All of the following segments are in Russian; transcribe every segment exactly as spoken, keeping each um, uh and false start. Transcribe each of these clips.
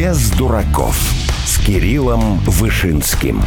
Без дураков с Кириллом Вышинским.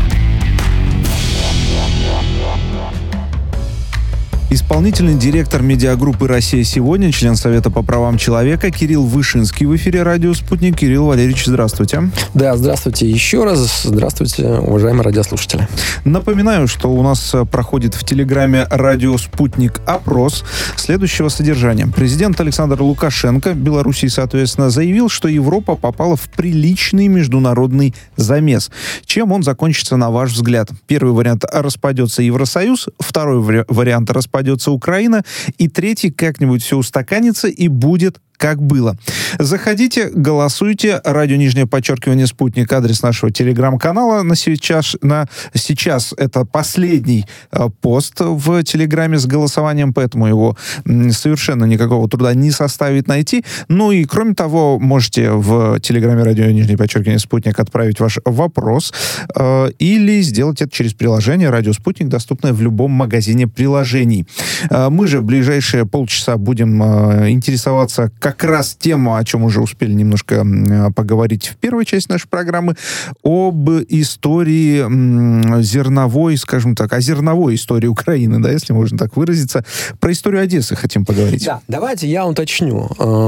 Исполнительный директор медиагруппы «Россия сегодня», член Совета по правам человека Кирилл Вышинский в эфире «Радио Спутник». Кирилл Валерьевич, здравствуйте. Да, здравствуйте еще раз. Здравствуйте, уважаемые радиослушатели. Напоминаю, что у нас проходит в Телеграме «Радио Спутник» опрос следующего содержания. Президент Александр Лукашенко, Белоруссии, соответственно, заявил, что Европа попала в приличный международный замес. Чем он закончится, на ваш взгляд? Первый вариант — распадется Евросоюз, второй вариант — распадется Украина, и третий — как-нибудь все устаканится и будет как было. Заходите, голосуйте. Радио нижнее подчеркивание «Спутник», адрес нашего телеграм-канала. На сейчас, на сейчас это последний э, пост в телеграме с голосованием, поэтому его м, совершенно никакого труда не составит найти. Ну и, кроме того, можете в телеграме радио нижнее подчеркивание «Спутник» отправить ваш вопрос э, или сделать это через приложение «Радио Спутник», доступное в любом магазине приложений. Э, мы же в ближайшие полчаса будем э, интересоваться как раз тему, о чем уже успели немножко э, поговорить в первой части нашей программы, об истории м, зерновой, скажем так, о зерновой истории Украины, да, если можно так выразиться. Про историю Одессы хотим поговорить. Да, давайте я уточню.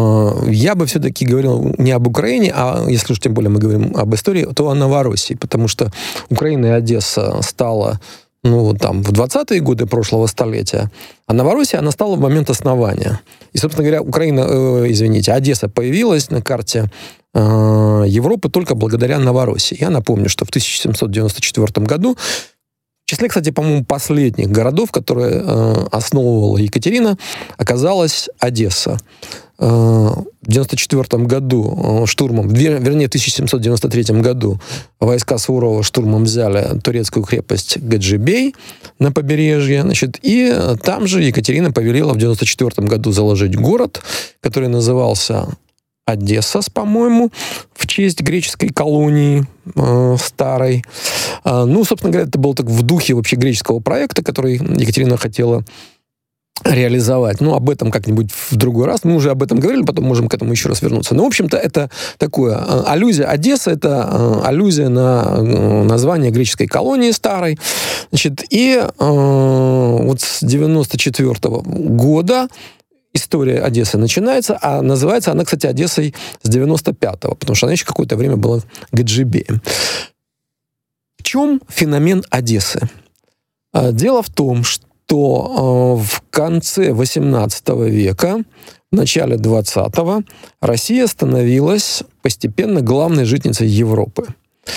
Я бы все-таки говорил не об Украине, а если уж тем более мы говорим об истории, то о Новороссии, потому что Украина и Одесса стала, ну, там, в двадцатые годы прошлого столетия, а Новороссия, она стала в момент основания. И, собственно говоря, Украина, э, извините, Одесса появилась на карте э, Европы только благодаря Новороссии. Я напомню, что в тысяча семьсот девяносто четвёртом году, в числе, кстати, по-моему, последних городов, которые э, основывала Екатерина, оказалась Одесса. В девяносто четвёртом году штурмом, вернее, в тысяча семьсот девяносто третьем году войска Суворова штурмом взяли турецкую крепость Гаджибей на побережье, значит, и там же Екатерина повелела в девяносто четвёртом году заложить город, который назывался Одесса, по-моему, в честь греческой колонии э, старой. Э, ну, собственно говоря, это было так в духе вообще греческого проекта, который Екатерина хотела реализовать. Ну, об этом как-нибудь в другой раз. Мы уже об этом говорили, потом можем к этому еще раз вернуться. Но, в общем-то, это такое аллюзия. Одесса — это аллюзия на название греческой колонии старой. Значит, и э, вот с девяносто четвёртого года история Одессы начинается, а называется она, кстати, Одессой с девяносто пятого, потому что она еще какое-то время была Гаджибеем. В чем феномен Одессы? Дело в том, что то в конце восемнадцатого века, в начале двадцатого, Россия становилась постепенно главной житницей Европы.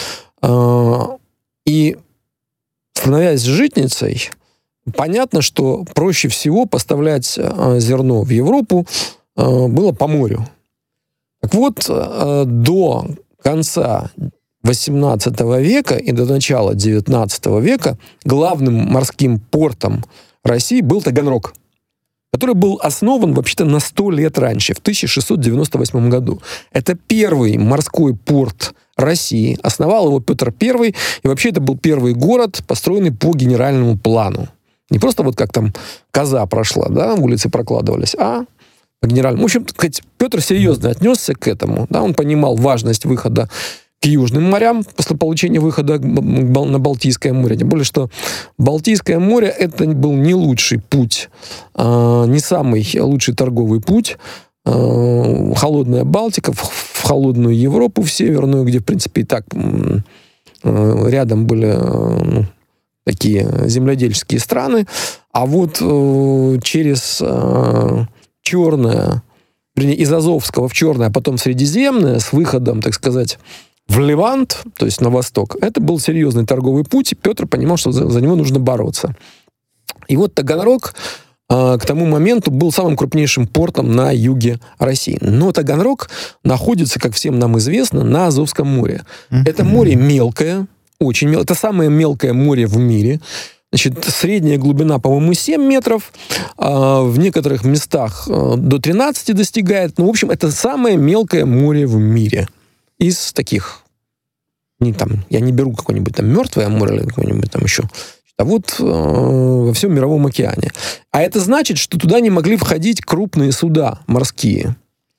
И, становясь житницей, понятно, что проще всего поставлять зерно в Европу было по морю. Так вот, до конца восемнадцатого века и до начала девятнадцатого века главным морским портом России был Таганрог, который был основан вообще-то на сто лет раньше, в тысяча шестьсот девяносто восьмом году. Это первый морской порт России. Основал его Петр Первый, и вообще это был первый город, построенный по генеральному плану. Не просто вот как там коза прошла, да, улицы прокладывались, а по генеральному. В общем, Петр серьезно отнесся к этому. Да, он понимал важность выхода к южным морям после получения выхода на Балтийское море. Тем более, что Балтийское море — это был не лучший путь, не самый лучший торговый путь. Холодная Балтика в холодную Европу, в северную, где, в принципе, и так рядом были, ну, такие земледельческие страны. А вот через Черное, вернее, из Азовского в Черное, а потом в Средиземное, с выходом, так сказать, в Левант, то есть на восток, это был серьезный торговый путь, и Петр понимал, что за, за него нужно бороться. И вот Таганрог э, к тому моменту был самым крупнейшим портом на юге России. Но Таганрог находится, как всем нам известно, на Азовском море. Mm-hmm. Это море мелкое, очень мелкое. Это самое мелкое море в мире. Значит, средняя глубина, по-моему, семь метров, а в некоторых местах до тринадцати достигает. Ну, в общем, это самое мелкое море в мире. Из таких, не, там, я не беру какое-нибудь там Мертвое море или какое-нибудь там еще, а вот э, во всем Мировом океане. А это значит, что туда не могли входить крупные суда морские.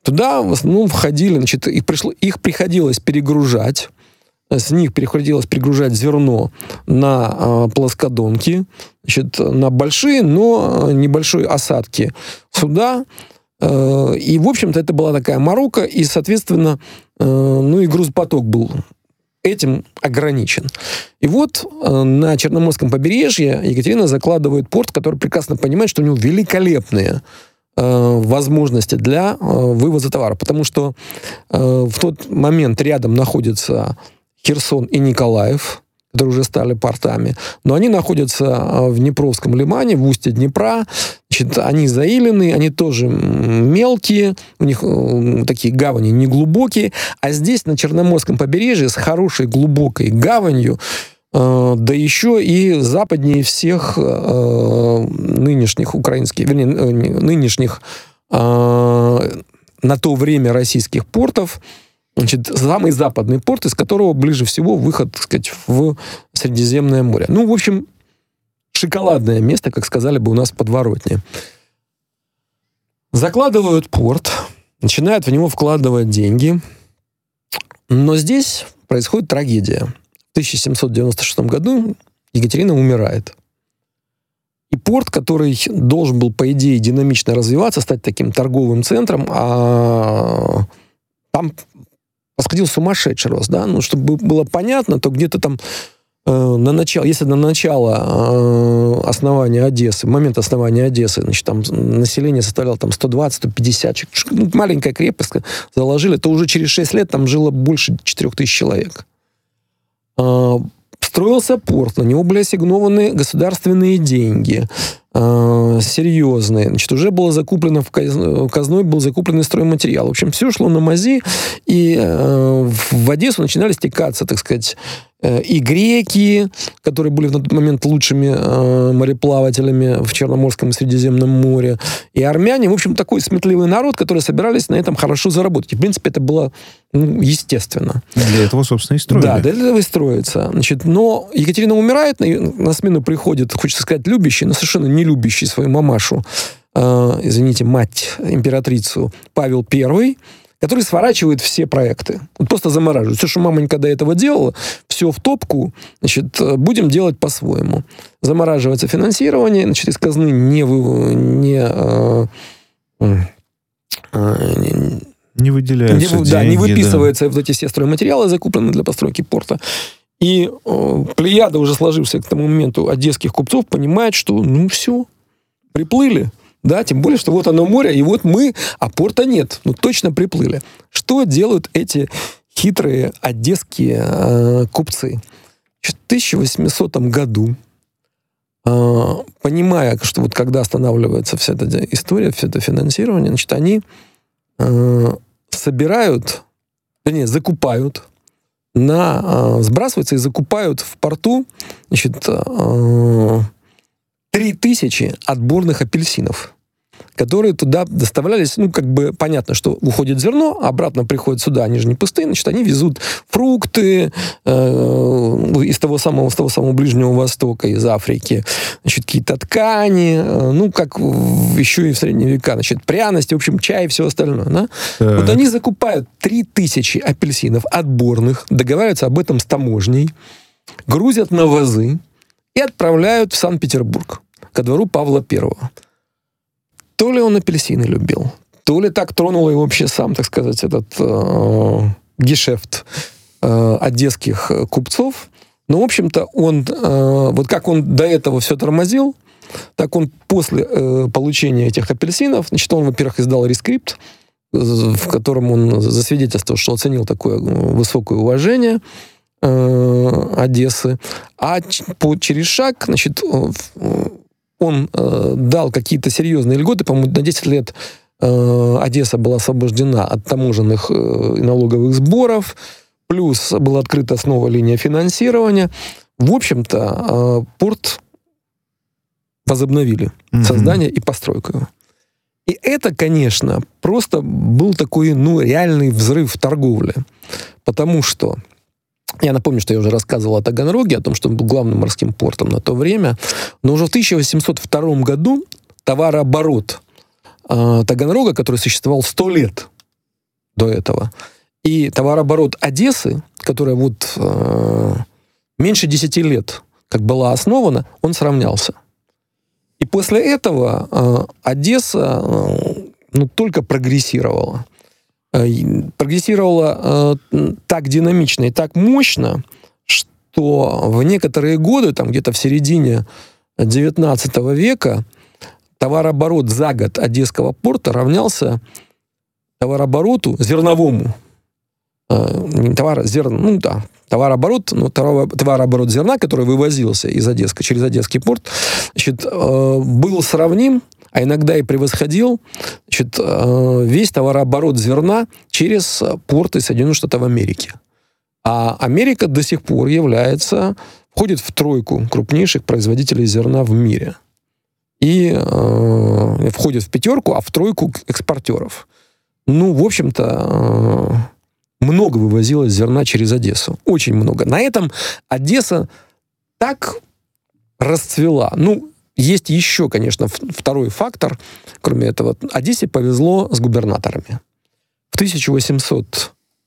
Туда в основном входили, значит, их, пришло, их приходилось перегружать, с них приходилось перегружать зерно на э, плоскодонки, значит, на большие, но небольшие осадки суда. Э, и, в общем-то, это была такая морока, и, соответственно, э, ну и грузопоток был этим ограничен. И вот э, на Черноморском побережье Екатерина закладывает порт, который прекрасно понимает, что у него великолепные э, возможности для э, вывоза товара, потому что э, в тот момент рядом находится Херсон и Николаев, которые уже стали портами, но они находятся в Днепровском лимане, в устье Днепра. Значит, они заилены, они тоже мелкие, у них э, такие гавани неглубокие, а здесь на Черноморском побережье с хорошей глубокой гаванью, э, да еще и западнее всех э, нынешних украинских, вернее, нынешних э, на то время российских портов. Значит, самый западный порт, из которого ближе всего выход, так сказать, в Средиземное море. Ну, в общем, шоколадное место, как сказали бы у нас в подворотне. Закладывают порт, начинают в него вкладывать деньги, но здесь происходит трагедия. В тысяча семьсот девяносто шестом году Екатерина умирает. И порт, который должен был, по идее, динамично развиваться, стать таким торговым центром, а там происходил сумасшедший рост, да, ну, чтобы было понятно, то где-то там э, на начало, если на начало э, основания Одессы, момент основания Одессы, значит, там население составляло там сто двадцать - сто пятьдесят, ну, маленькая крепость заложили, то уже через шесть лет там жило больше четырех тысяч человек. Э, строился порт, на него были ассигнованы государственные деньги, э, серьезные. Значит, уже было закуплено в казной, казной был закуплен стройматериал. В общем, все шло на мази, и э, в Одессу начинали стекаться, так сказать, э, и греки, которые были в тот момент лучшими э, мореплавателями в Черноморском и Средиземном море, и армяне. В общем, такой сметливый народ, которые собирались на этом хорошо заработать. И, в принципе, это было, ну, естественно. Для этого, собственно, и строили. Да, для этого и строится. Значит, но Екатерина умирает, на, на смену приходит, хочется сказать, любящий, но совершенно не любящий свою мамашу, э, извините, мать, императрицу Павел Первый, который сворачивает все проекты. Вот просто замораживает. Все, что мамонька до этого делала, все в топку, значит, будем делать по-своему. Замораживается финансирование, значит, из казны не... Вы, не э, э, не Не выделяются не, деньги. Да, не выписываются да. вот эти все стройматериалы, закупленные для постройки порта. И э, плеяда, уже сложившаяся к тому моменту одесских купцов, понимает, что ну все, приплыли. Да, тем более, что вот оно море, и вот мы, а порта нет. Ну, точно приплыли. Что делают эти хитрые одесские э, купцы? В тысяча восьмисотом году, э, понимая, что вот когда останавливается вся эта история, все это финансирование, значит, они э, собирают, вернее, закупают, на, э, сбрасываются и закупают в порту, значит, э, три тысячи отборных апельсинов, которые туда доставлялись, ну, как бы понятно, что уходит зерно, обратно приходит сюда, они же не пустые, значит, они везут фрукты э, из того самого, с того самого Ближнего Востока, из Африки, значит, какие-то ткани, э, ну, как в, еще и в средние века, значит, пряности, в общем, чай и все остальное, да? Вот они закупают три тысячи апельсинов отборных, договариваются об этом с таможней, грузят на вазы и отправляют в Санкт-Петербург, ко двору Павла Первого. То ли он апельсины любил, то ли так тронул его вообще сам, так сказать, этот э, гешефт э, одесских купцов. Но, в общем-то, он, э, вот как он до этого все тормозил, так он после э, получения этих апельсинов, значит, он, во-первых, издал рескрипт, в котором он засвидетельствовал, что оценил такое высокое уважение э, Одессы. А по, через шаг, значит, он э, дал какие-то серьезные льготы. По-моему, на десять лет э, Одесса была освобождена от таможенных э, и налоговых сборов. Плюс была открыта снова линия финансирования. В общем-то, э, порт возобновили mm-hmm. создание и постройку его. И это, конечно, просто был такой, ну, реальный взрыв в торговле. Потому что я напомню, что я уже рассказывал о Таганроге, о том, что он был главным морским портом на то время. Но уже в тысяча восемьсот втором году товарооборот э, Таганрога, который существовал сто лет до этого. И товарооборот Одессы, которая вот э, меньше десяти лет как была основана, он сравнялся. И после этого э, Одесса э, ну, только прогрессировала. Э, прогрессировала э, так динамично и так мощно, что в некоторые годы, там где-то в середине девятнадцатого века, товарооборот за год Одесского порта равнялся товарообороту зерновому. Не товар, зерно, ну да, товарооборот, но товарооборот зерна, который вывозился из Одесска через Одесский порт, значит, был сравним, а иногда и превосходил, значит, весь товарооборот зерна через порты Соединенных Штатов Америки. А Америка до сих пор является, входит в тройку крупнейших производителей зерна в мире. И э, входит в пятерку, а в тройку экспортеров. Ну, в общем-то, э, много вывозилось зерна через Одессу. Очень много. На этом Одесса так расцвела. Ну, есть еще, конечно, второй фактор. Кроме этого, Одессе повезло с губернаторами. В тысяча восемьсот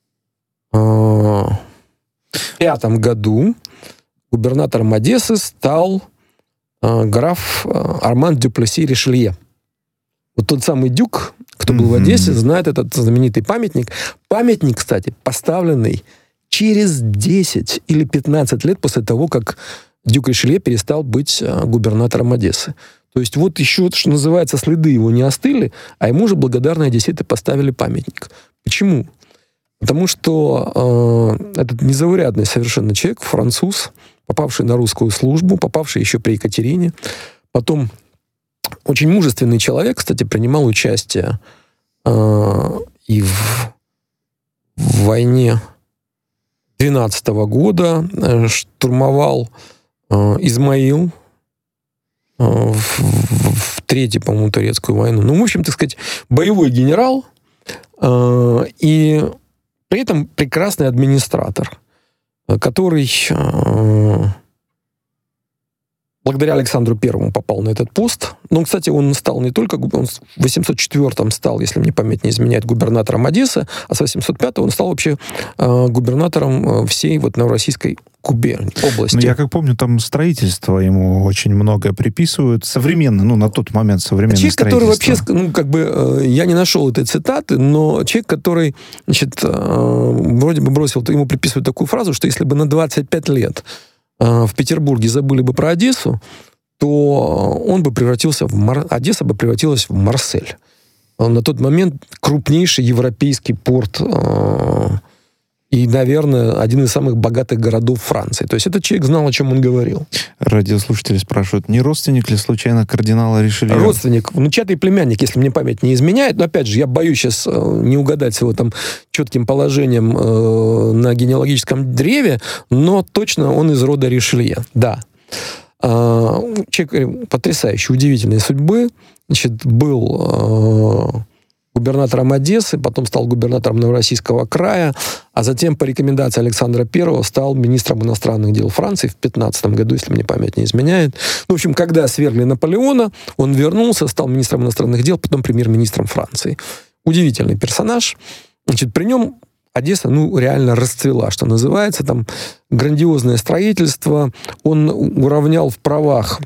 пятом году губернатором Одессы стал э, граф Арман Дюплесси Ришелье. Вот тот самый дюк, кто был mm-hmm. в Одессе, знает этот знаменитый памятник. Памятник, кстати, поставленный через десять или пятнадцать лет после того, как дюк Ришелье перестал быть э, губернатором Одессы. То есть вот еще, что называется, следы его не остыли, а ему же благодарные одесситы поставили памятник. Почему? Потому что э, этот незаурядный совершенно человек, француз, попавший на русскую службу, попавший еще при Екатерине, потом очень мужественный человек, кстати, принимал участие э, и в, в войне двенадцатого года, э, штурмовал э, Измаил э, в, в, в третью, по-моему, турецкую войну. Ну, в общем, так сказать, боевой генерал э, и при этом прекрасный администратор, который э, благодаря Александру Первому попал на этот пост. Но, кстати, он стал не только... Он в восемьсот четвёртом стал, если мне память не изменяет, губернатором Одессы, а с восемьсот пятого он стал вообще э, губернатором всей вот новороссийской губернии, области. Ну, я как помню, там строительство ему очень многое приписывают. Современно, ну, на тот момент современное человек, строительство. Человек, который вообще, ну, как бы, э, я не нашел этой цитаты, но человек, который, значит, э, вроде бы бросил, то ему приписывают такую фразу, что если бы на двадцать пять лет в Петербурге забыли бы про Одессу, то он бы превратился в Мар... Одесса бы превратилась в Марсель. Он на тот момент крупнейший европейский порт э... и, наверное, один из самых богатых городов Франции. То есть этот человек знал, о чем он говорил. Радиослушатели спрашивают, не родственник ли случайно кардинала Ришелье? Родственник, внучатый племянник, если мне память не изменяет. Но, опять же, я боюсь сейчас не угадать с его там четким положением э, на генеалогическом древе, но точно он из рода Ришелье, да. Э, человек потрясающий, удивительной судьбы. Значит, был... Э, губернатором Одессы, потом стал губернатором Новороссийского края, а затем по рекомендации Александра Первого стал министром иностранных дел Франции в пятнадцатом году, если мне память не изменяет. Ну, в общем, когда свергли Наполеона, он вернулся, стал министром иностранных дел, потом премьер-министром Франции. Удивительный персонаж. Значит, при нем Одесса, ну, реально расцвела, что называется, там грандиозное строительство, он уравнял в правах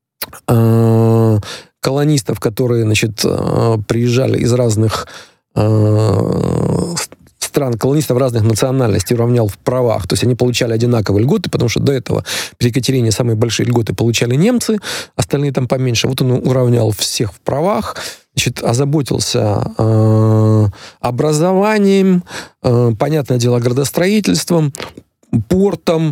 э- колонистов, которые, значит, приезжали из разных э, стран, колонистов разных национальностей, уравнял в правах. То есть они получали одинаковые льготы, потому что до этого при Екатерине самые большие льготы получали немцы, остальные там поменьше. Вот он уравнял всех в правах, значит, озаботился э, образованием, э, понятное дело, градостроительством, портом,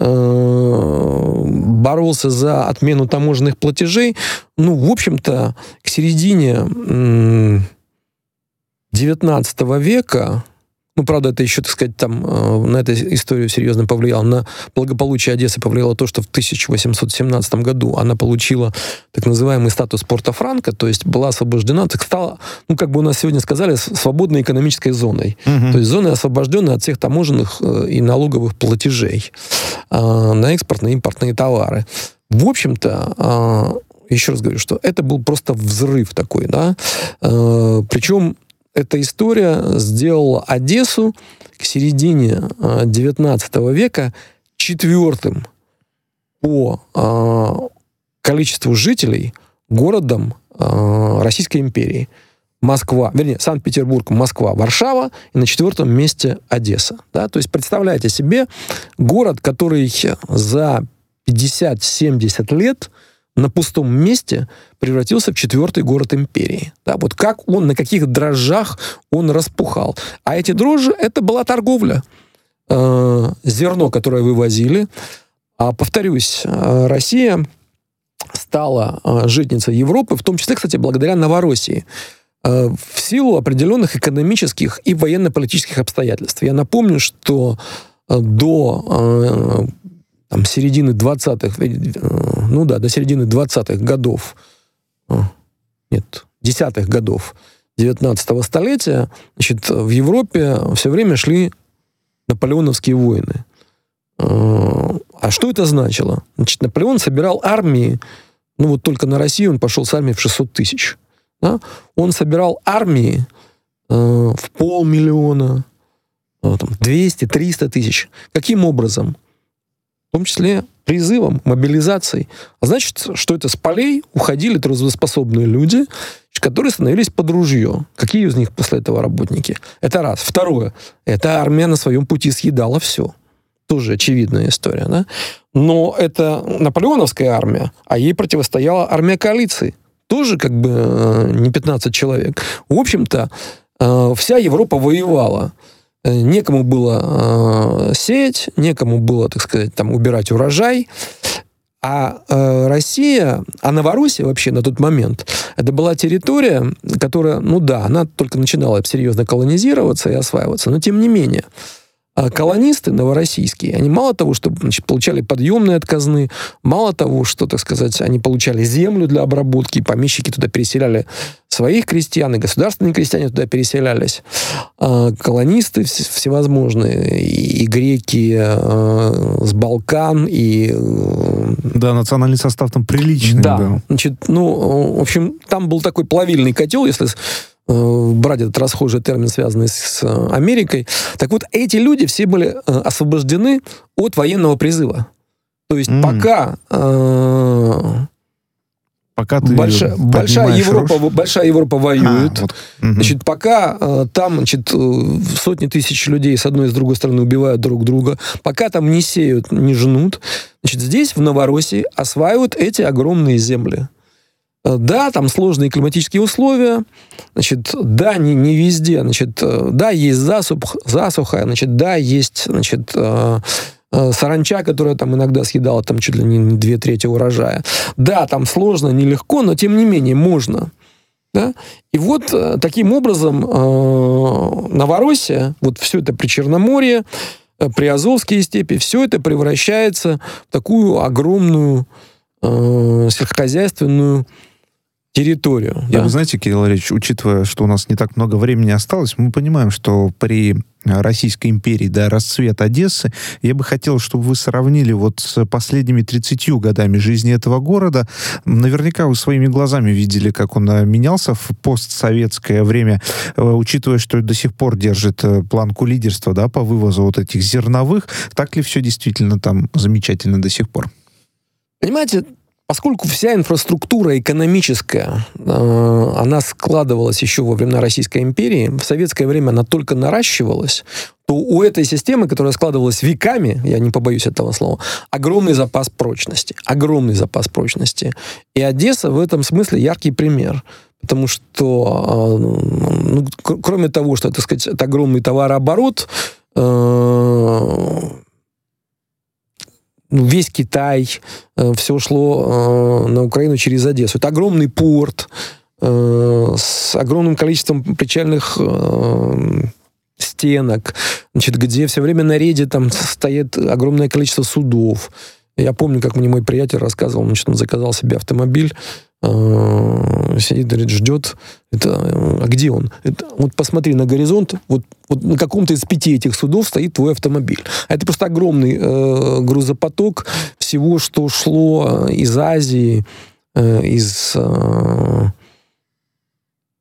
э, боролся за отмену таможенных платежей. Ну, в общем-то, к середине девятнадцатого века, ну, правда, это еще, так сказать, там э, на эту историю серьезно повлияло, на благополучие Одессы повлияло то, что в тысяча восемьсот семнадцатом году она получила так называемый статус порта Франко, то есть была освобождена, так стала, ну, как бы у нас сегодня сказали, свободной экономической зоной. Угу. То есть зоной, освобожденной от всех таможенных э, и налоговых платежей э, на экспортные и импортные товары. В общем-то, э, еще раз говорю, что это был просто взрыв такой, да, э, причем эта история сделала Одессу к середине девятнадцатого века четвертым по количеству жителей городом Российской империи. Москва, вернее, Санкт-Петербург, Москва, Варшава, и на четвертом месте Одесса. Да? То есть представляете себе город, который за пятьдесят-семьдесят лет на пустом месте превратился в четвертый город империи. Да? Вот как он, на каких дрожжах он распухал. А эти дрожжи, это была торговля. Э, зерно, которое вывозили. А, повторюсь, Россия стала житницей Европы, в том числе, кстати, благодаря Новороссии, в силу определенных экономических и военно-политических обстоятельств. Я напомню, что до там, середины двадцатых, ну да, до середины двадцатых годов, нет, десятых годов девятнадцатого столетия, значит, в Европе все время шли наполеоновские войны. А что это значило? Значит, Наполеон собирал армии, ну вот только на Россию он пошел с армией в шестьсот тысяч. Да? Он собирал армии э, в полмиллиона, э, там, двести-триста тысяч. Каким образом? В том числе призывом, мобилизацией. А значит, что это с полей уходили трудоспособные люди, которые становились под ружье. Какие из них после этого работники? Это раз. Второе. Эта армия на своем пути съедала все. Тоже очевидная история, да? Но это наполеоновская армия, а ей противостояла армия коалиции. Тоже как бы не пятнадцать человек. В общем-то, вся Европа воевала. Некому было сеять, некому было, так сказать, там, убирать урожай. А Россия, а Новороссия вообще на тот момент, это была территория, которая, ну да, она только начинала серьезно колонизироваться и осваиваться, но тем не менее, колонисты новороссийские, они мало того, что, значит, получали подъемные от казны, мало того, что, так сказать, они получали землю для обработки, помещики туда переселяли своих крестьян, и государственные крестьяне туда переселялись. Колонисты всевозможные, и греки с Балкан, и... Да, национальный состав там приличный да, был. Значит, ну, в общем, там был такой плавильный котел, если брать этот расхожий термин, связанный с Америкой. Так вот, эти люди все были освобождены от военного призыва. То есть mm. пока... Э, пока ты большая, большая, Европа, большая Европа воюет, а, вот. mm-hmm. значит, пока э, там, значит, сотни тысяч людей с одной и с другой стороны убивают друг друга, пока там не сеют, не жнут, значит, здесь, в Новороссии, осваивают эти огромные земли. Да, там сложные климатические условия, значит, да, не, не везде, значит, да, есть засух, засуха, значит, да, есть, значит, э, э, саранча, которая там иногда съедала там чуть ли не две трети урожая. Да, там сложно, нелегко, но тем не менее можно. Да? И вот э, таким образом э, Новороссия, вот все это Причерноморье, э, Приазовские степи, все это превращается в такую огромную э, сельскохозяйственную территорию. Да, да? Вы знаете, Кирилл Валерьевич, учитывая, что у нас не так много времени осталось, мы понимаем, что при Российской империи, да, расцвет Одессы, я бы хотел, чтобы вы сравнили вот с последними тридцатью годами жизни этого города. Наверняка вы своими глазами видели, как он менялся в постсоветское время, учитывая, что до сих пор держит планку лидерства, да, по вывозу вот этих зерновых. Так ли все действительно там замечательно до сих пор? Понимаете, поскольку вся инфраструктура экономическая, э, она складывалась еще во времена Российской империи, в советское время она только наращивалась, то у этой системы, которая складывалась веками, я не побоюсь этого слова, огромный запас прочности. Огромный запас прочности. И Одесса в этом смысле яркий пример. Потому что, э, ну, кроме того, что, так сказать, это огромный товарооборот, э, весь Китай, э, все шло э, на Украину через Одессу. Это огромный порт э, с огромным количеством причальных э, стенок, значит, где все время на рейде там стоит огромное количество судов. Я помню, как мне мой приятель рассказывал, значит, он заказал себе автомобиль, э, сидит, говорит, ждет. Это, а где он? Это, вот посмотри на горизонт, вот, вот на каком-то из пяти этих судов стоит твой автомобиль. А это просто огромный э, грузопоток всего, что шло из Азии, э, из... Э,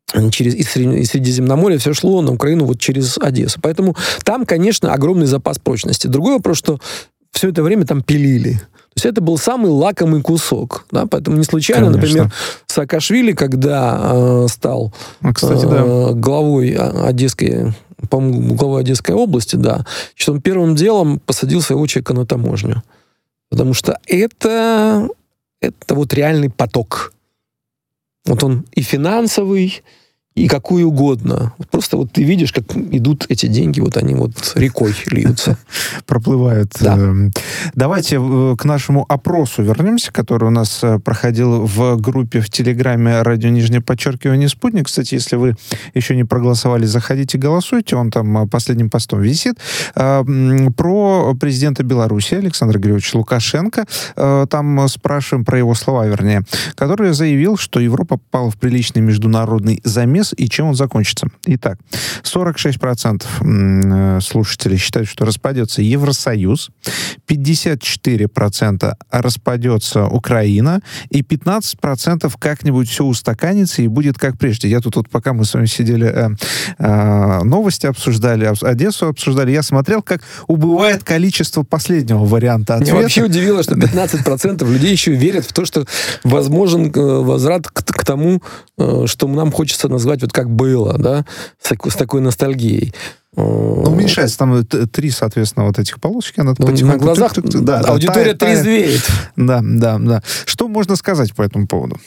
через из Средиземноморья все шло на Украину вот через Одессу. Поэтому там, конечно, огромный запас прочности. Другой вопрос, что все это время там пилили. То есть это был самый лакомый кусок. Да? Поэтому не случайно, конечно. Например, Саакашвили, когда э, стал а, кстати, э, да. главой Одесской, по-моему, главой Одесской области, да, что он первым делом посадил своего человека на таможню. Потому что это, это вот реальный поток. Вот он и финансовый, и какой угодно. Просто вот ты видишь, как идут эти деньги, вот они вот рекой льются. Проплывают. Да. Давайте к нашему опросу вернемся, который у нас проходил в группе в Телеграме «Радио Нижнее Подчеркивание Спутник». Кстати, если вы еще не проголосовали, заходите, голосуйте. Он там последним постом висит. Про президента Беларуси Александра Григорьевича Лукашенко. Там спрашиваем про его слова, вернее, который заявил, что Европа попала в приличный международный замес, и чем он закончится. Итак, сорок шесть процентов слушателей считают, что распадется Евросоюз, пятьдесят четыре процента распадется Украина, и пятнадцать процентов как-нибудь все устаканится и будет как прежде. Я тут вот, пока мы с вами сидели, э, э, новости обсуждали, Одессу обсуждали, я смотрел, как убывает количество последнего варианта ответа. Меня вообще удивило, что пятнадцать процентов людей еще верят в то, что возможен возврат к, к тому, что нам хочется назвать вот как было, да, с такой, с такой ностальгией. Ну, уменьшается там три, соответственно, вот этих полосочки. Она ну, на глазах да, аудитория да, трезвеет. Да, да, да. Что можно сказать по этому поводу?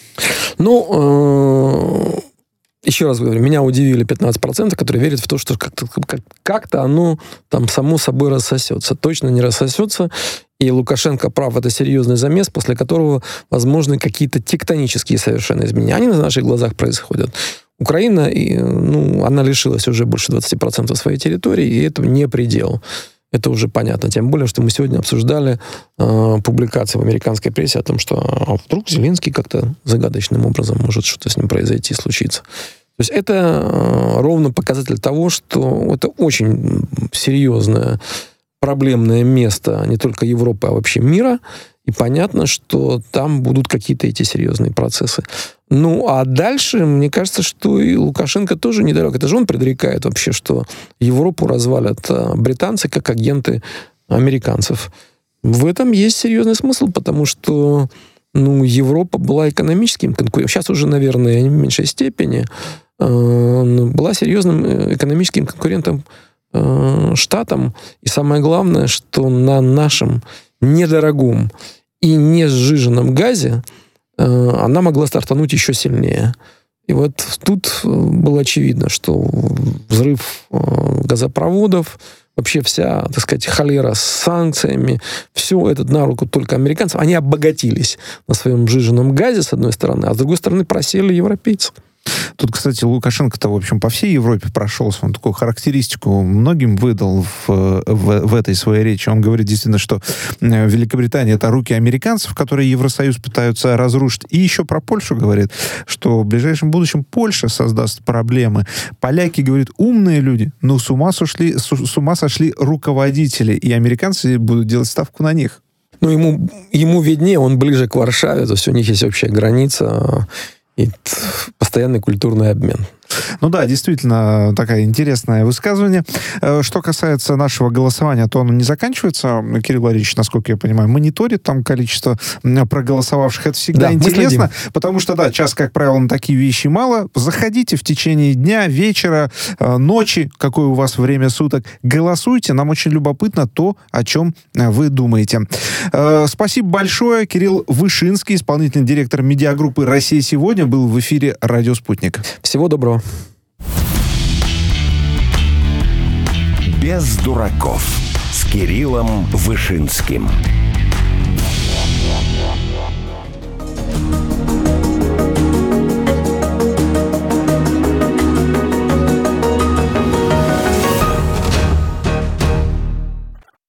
Ну, э- еще раз говорю, меня удивили пятнадцать процентов, которые верят в то, что как-то, как- как-то оно там само собой рассосется. Точно не рассосется. И Лукашенко прав, это серьезный замес, после которого возможны какие-то тектонические совершенно изменения. Они на наших глазах происходят. Украина, ну, она лишилась уже больше двадцать процентов своей территории, и это не предел. Это уже понятно. Тем более, что мы сегодня обсуждали э, публикации в американской прессе о том, что а вдруг Зеленский как-то загадочным образом может что-то с ним произойти, случиться. То есть это э, ровно показатель того, что это очень серьезное проблемное место не только Европы, а вообще мира. И понятно, что там будут какие-то эти серьезные процессы. Ну, а дальше, мне кажется, что и Лукашенко тоже недалек. Это же он предрекает вообще, что Европу развалят британцы как агенты американцев. В этом есть серьезный смысл, потому что ну, Европа была экономическим конкурентом. Сейчас уже, наверное, в меньшей степени э, была серьезным экономическим конкурентом э, Штатам. И самое главное, что на нашем недорогом и не сжиженном газе э, она могла стартануть еще сильнее. И вот тут было очевидно, что взрыв э, газопроводов, вообще вся, так сказать, холера с санкциями, все это на руку только американцев. Они обогатились на своем сжиженном газе, с одной стороны, а с другой стороны просели европейцы. Тут, кстати, Лукашенко-то, в общем, по всей Европе прошелся. Он такую характеристику многим выдал в, в, в этой своей речи. Он говорит действительно, что Великобритания — это руки американцев, которые Евросоюз пытаются разрушить. И еще про Польшу говорит, что в ближайшем будущем Польша создаст проблемы. Поляки, говорит, умные люди, но с ума сошли, с, с ума сошли руководители, и американцы будут делать ставку на них. Ну, ему, ему виднее, он ближе к Варшаве, то есть у них есть общая граница и постоянный культурный обмен. Ну да, действительно, такое интересное высказывание. Что касается нашего голосования, то оно не заканчивается. Кирилл Валерьевич, насколько я понимаю, мониторит там количество проголосовавших. Это всегда да, интересно, потому что, да, час, как правило, на такие вещи мало. Заходите в течение дня, вечера, ночи, какое у вас время суток, голосуйте. Нам очень любопытно то, о чем вы думаете. Спасибо большое. Кирилл Вышинский, исполнительный директор медиагруппы «Россия сегодня», был в эфире «Радио Спутник». Всего доброго. Без дураков с Кириллом Вышинским.